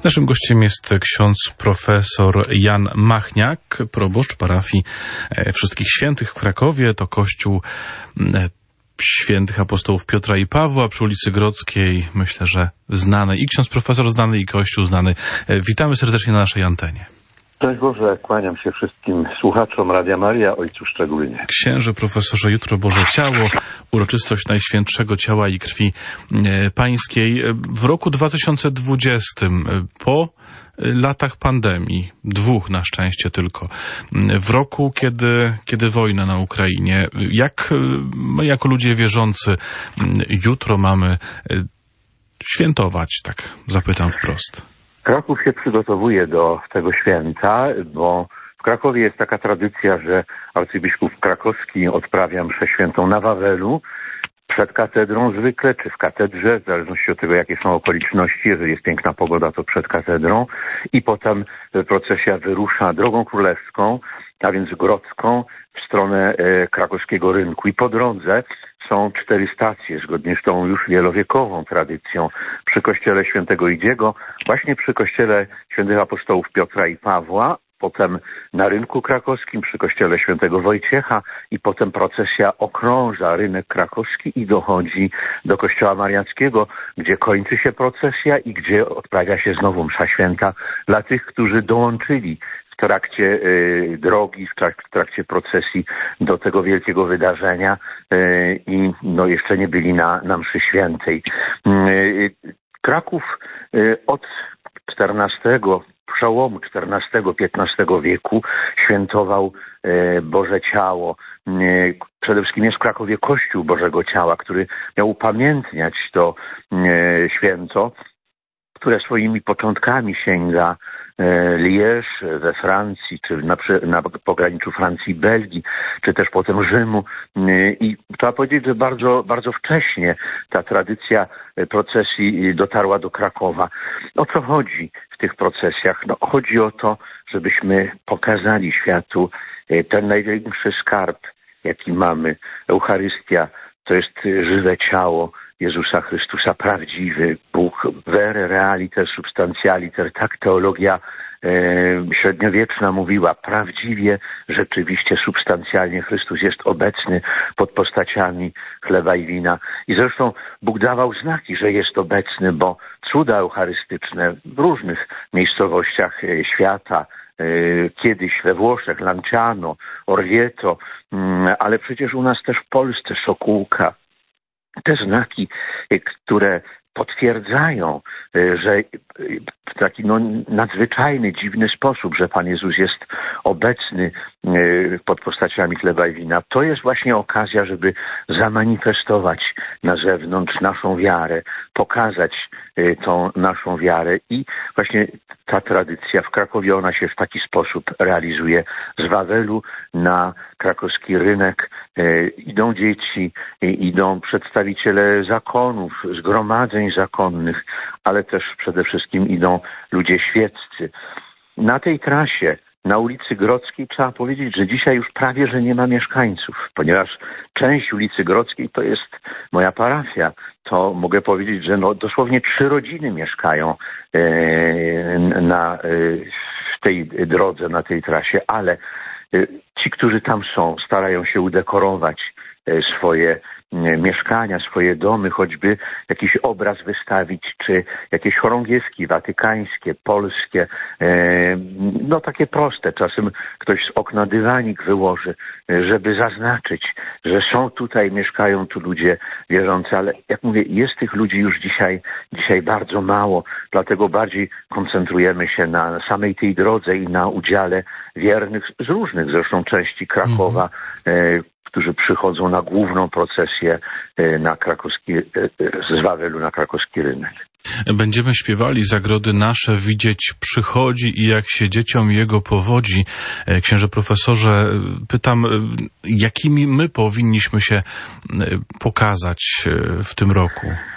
Naszym gościem jest ksiądz profesor Jan Machniak, proboszcz parafii Wszystkich Świętych w Krakowie. To kościół świętych apostołów Piotra i Pawła przy ulicy Grodzkiej. Myślę, że znany i ksiądz profesor znany, i kościół znany. Witamy serdecznie na naszej antenie. Cześć Boże, kłaniam się wszystkim słuchaczom Radia Maria, ojcu szczególnie. Księże profesorze, jutro Boże Ciało, uroczystość Najświętszego Ciała i Krwi Pańskiej. W roku 2020, po latach pandemii, 2 na szczęście tylko, w roku, kiedy wojna na Ukrainie, jak my jako ludzie wierzący jutro mamy świętować, tak zapytam wprost. Kraków się przygotowuje do tego święta, bo w Krakowie jest taka tradycja, że arcybiskup krakowski odprawia mszę świętą na Wawelu, przed katedrą zwykle, czy w katedrze, w zależności od tego, jakie są okoliczności. Jeżeli jest piękna pogoda, to przed katedrą. I potem procesja wyrusza drogą królewską, a więc grodzką, w stronę krakowskiego rynku. I po drodze są 4 stacje, zgodnie z tą już wielowiekową tradycją. Przy kościele świętego Idziego, właśnie przy kościele świętych apostołów Piotra i Pawła, potem na rynku krakowskim przy kościele świętego Wojciecha i potem procesja okrąża rynek krakowski i dochodzi do kościoła mariackiego, gdzie kończy się procesja i gdzie odprawia się znowu msza święta dla tych, którzy dołączyli w trakcie drogi, w trakcie procesji do tego wielkiego wydarzenia i jeszcze nie byli na mszy świętej. Kraków od przełomu XIV-XV wieku świętował Boże Ciało. Przede wszystkim jest w Krakowie Kościół Bożego Ciała, który miał upamiętniać to święto, które swoimi początkami sięga Liège we Francji, czy na pograniczu Francji i Belgii, czy też potem Rzymu. I trzeba powiedzieć, że bardzo, bardzo wcześnie ta tradycja procesji dotarła do Krakowa. O co chodzi w tych procesjach? Chodzi o to, żebyśmy pokazali światu ten największy skarb, jaki mamy. Eucharystia to jest żywe ciało Jezusa Chrystusa, prawdziwy Bóg, vere realiter substantialiter, tak teologia średniowieczna mówiła, prawdziwie, rzeczywiście, substancjalnie Chrystus jest obecny pod postaciami chleba i wina. I zresztą Bóg dawał znaki, że jest obecny, bo cuda eucharystyczne w różnych miejscowościach świata, kiedyś we Włoszech, Lanciano, Orvieto, ale przecież u nas też w Polsce Sokółka. Te znaki, które potwierdzają, że w taki nadzwyczajny, dziwny sposób, że Pan Jezus jest obecny pod postaciami chleba i wina. To jest właśnie okazja, żeby zamanifestować na zewnątrz naszą wiarę, pokazać tą naszą wiarę i właśnie ta tradycja w Krakowie, ona się w taki sposób realizuje. Z Wawelu na krakowski rynek idą dzieci, idą przedstawiciele zakonów, zgromadzeń zakonnych, ale też przede wszystkim idą ludzie świeccy. Na tej trasie, na ulicy Grodzkiej, trzeba powiedzieć, że dzisiaj już prawie, że nie ma mieszkańców, ponieważ część ulicy Grodzkiej to jest moja parafia. To mogę powiedzieć, że dosłownie 3 rodziny mieszkają w tej drodze, na tej trasie, ale ci, którzy tam są, starają się udekorować swoje mieszkania, swoje domy, choćby jakiś obraz wystawić, czy jakieś chorągiewki watykańskie, polskie, takie proste. Czasem ktoś z okna dywanik wyłoży, żeby zaznaczyć, że są tutaj, mieszkają tu ludzie wierzący, ale jak mówię, jest tych ludzi już dzisiaj bardzo mało, dlatego bardziej koncentrujemy się na samej tej drodze i na udziale wiernych z różnych zresztą części Krakowa, którzy przychodzą na główną procesję z Wawelu na krakowski rynek. Będziemy śpiewali Zagrody nasze, widzieć przychodzi i jak się dzieciom jego powodzi. Księże profesorze, pytam, jakimi my powinniśmy się pokazać w tym roku?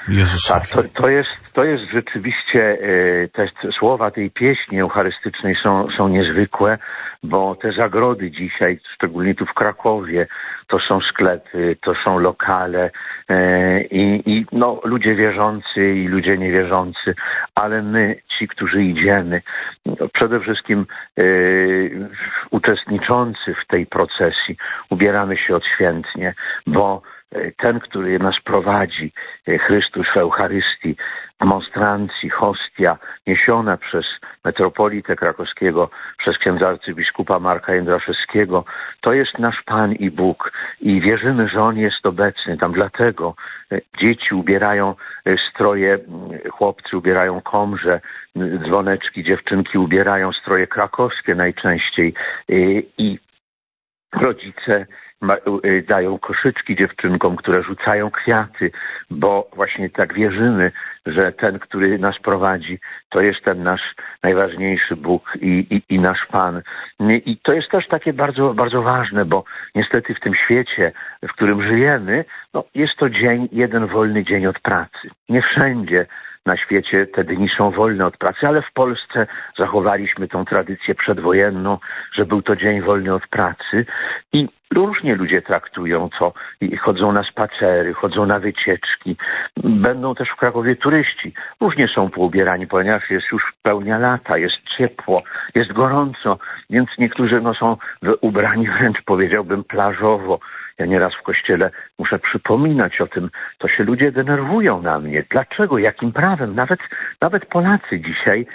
Jezusowi. Tak, to jest rzeczywiście, te słowa tej pieśni eucharystycznej są niezwykłe, bo te zagrody dzisiaj, szczególnie tu w Krakowie, to są sklepy, to są lokale i ludzie wierzący i ludzie niewierzący, ale my, ci, którzy idziemy, przede wszystkim uczestniczący w tej procesji, ubieramy się odświętnie, bo ten, który nas prowadzi, Chrystus w Eucharystii, monstrancji, hostia, niesiona przez metropolitę krakowskiego, przez księdza arcybiskupa Marka Jędraszewskiego, to jest nasz Pan i Bóg i wierzymy, że On jest obecny. Tam dlatego dzieci ubierają stroje, chłopcy ubierają komrze, dzwoneczki, dziewczynki ubierają stroje krakowskie najczęściej i rodzice dają koszyczki dziewczynkom, które rzucają kwiaty, bo właśnie tak wierzymy, że ten, który nas prowadzi, to jest ten nasz najważniejszy Bóg i nasz Pan. I to jest też takie bardzo, bardzo ważne, bo niestety w tym świecie, w którym żyjemy, jest to jeden wolny dzień od pracy. Nie wszędzie na świecie te dni są wolne od pracy, ale w Polsce zachowaliśmy tą tradycję przedwojenną, że był to dzień wolny od pracy i różnie ludzie traktują to i chodzą na spacery, chodzą na wycieczki. Będą też w Krakowie turyści. Różnie są poubierani, ponieważ jest już pełnia lata, jest ciepło, jest gorąco, więc niektórzy są ubrani wręcz, powiedziałbym, plażowo. Ja nieraz w kościele muszę przypominać o tym, to się ludzie denerwują na mnie. Dlaczego? Jakim prawem? Nawet Polacy dzisiaj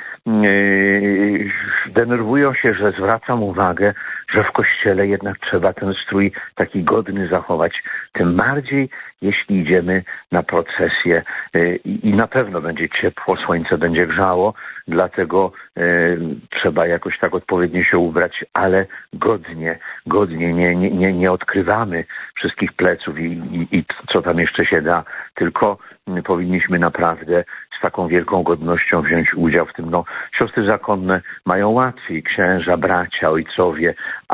denerwują się, że zwracam uwagę, że w kościele jednak trzeba ten strój taki godny zachować. Tym bardziej, jeśli idziemy na procesję i na pewno będzie ciepło, słońce będzie grzało, dlatego trzeba jakoś tak odpowiednio się ubrać, ale godnie, nie odkrywamy wszystkich pleców i co tam jeszcze się da, tylko powinniśmy naprawdę z taką wielką godnością wziąć udział w tym. Siostry zakonne mają łatwiej, księża, bracia, ojcowie,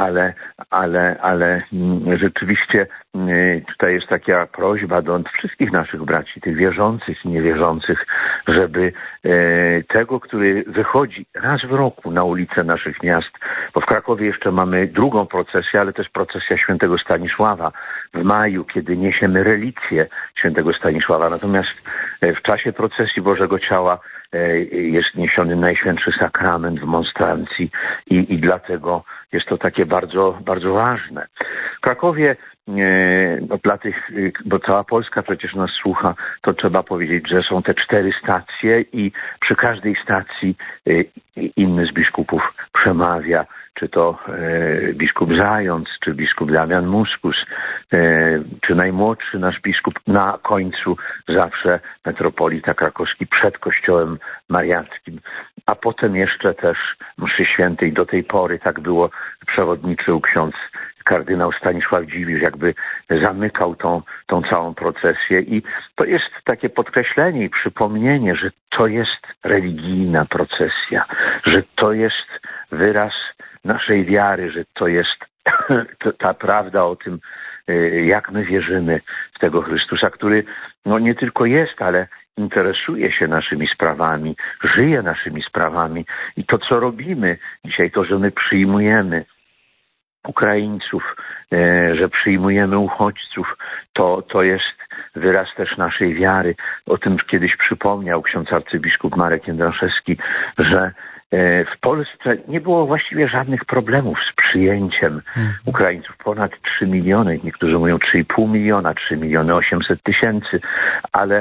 ale rzeczywiście tutaj jest taka prośba do wszystkich naszych braci, tych wierzących i niewierzących, żeby tego, który wychodzi raz w roku na ulice naszych miast, bo w Krakowie jeszcze mamy drugą procesję, ale też procesja świętego Stanisława w maju, kiedy niesiemy relikwie świętego Stanisława. Natomiast w czasie procesji Bożego Ciała jest niesiony Najświętszy Sakrament w monstrancji i dlatego jest to takie bardzo, bardzo ważne. W Krakowie dla tych, bo cała Polska przecież nas słucha, to trzeba powiedzieć, że są te 4 stacje i przy każdej stacji inny z biskupów przemawia, czy to biskup Zając, czy biskup Damian Muskus, czy najmłodszy nasz biskup, na końcu zawsze metropolita krakowski przed kościołem mariackim, a potem jeszcze też mszy świętej. Do tej pory tak było, przewodniczył ksiądz kardynał Stanisław Dziwisz, jakby zamykał tą całą procesję i to jest takie podkreślenie i przypomnienie, że to jest religijna procesja, że to jest wyraz naszej wiary, że to jest ta prawda o tym, jak my wierzymy w tego Chrystusa, który nie tylko jest, ale interesuje się naszymi sprawami, żyje naszymi sprawami i to, co robimy dzisiaj, to, że my przyjmujemy Ukraińców, że przyjmujemy uchodźców, to jest wyraz też naszej wiary. O tym kiedyś przypomniał ksiądz arcybiskup Marek Jędraszewski, że w Polsce nie było właściwie żadnych problemów z przyjęciem Ukraińców. Ponad 3 miliony, niektórzy mówią 3,5 miliona, 3 miliony 800 tysięcy, ale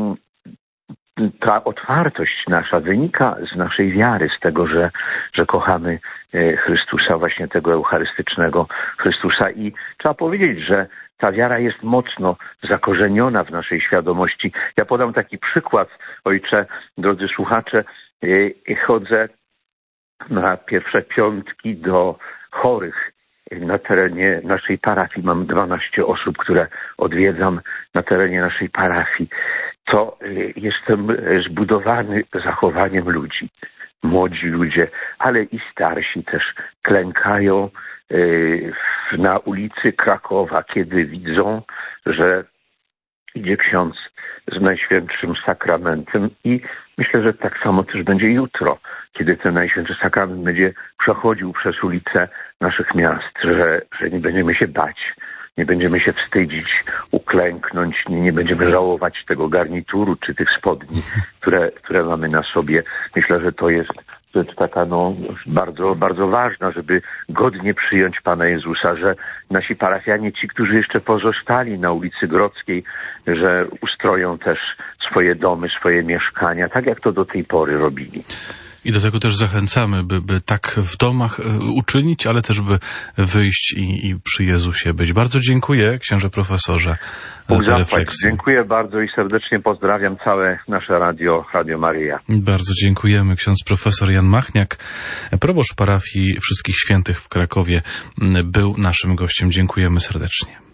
ta otwartość nasza wynika z naszej wiary, z tego, że kochamy Chrystusa, właśnie tego eucharystycznego Chrystusa i trzeba powiedzieć, że ta wiara jest mocno zakorzeniona w naszej świadomości. Ja podam taki przykład, ojcze, drodzy słuchacze, chodzę na pierwsze piątki do chorych na terenie naszej parafii. Mam 12 osób, które odwiedzam na terenie naszej parafii. To jestem zbudowany zachowaniem ludzi. Młodzi ludzie, ale i starsi też klękają na ulicy Krakowa, kiedy widzą, że idzie ksiądz z Najświętszym Sakramentem i myślę, że tak samo też będzie jutro, kiedy ten Najświętszy Sakrament będzie przechodził przez ulice naszych miast, że nie będziemy się bać, nie będziemy się wstydzić, uklęknąć, nie będziemy żałować tego garnituru czy tych spodni, które mamy na sobie. Myślę, że to jest rzecz taka bardzo, bardzo ważna, żeby godnie przyjąć Pana Jezusa, że nasi parafianie, ci, którzy jeszcze pozostali na ulicy Grodzkiej, że ustroją też swoje domy, swoje mieszkania, tak jak to do tej pory robili. I do tego też zachęcamy, by tak w domach uczynić, ale też by wyjść i przy Jezusie być. Bardzo dziękuję, księże profesorze, za tę refleksję. Dziękuję bardzo i serdecznie pozdrawiam całe nasze Radio Maryja. Bardzo dziękujemy. Ksiądz profesor Jan Machniak, proboszcz parafii Wszystkich Świętych w Krakowie, był naszym gościem. Dziękujemy serdecznie.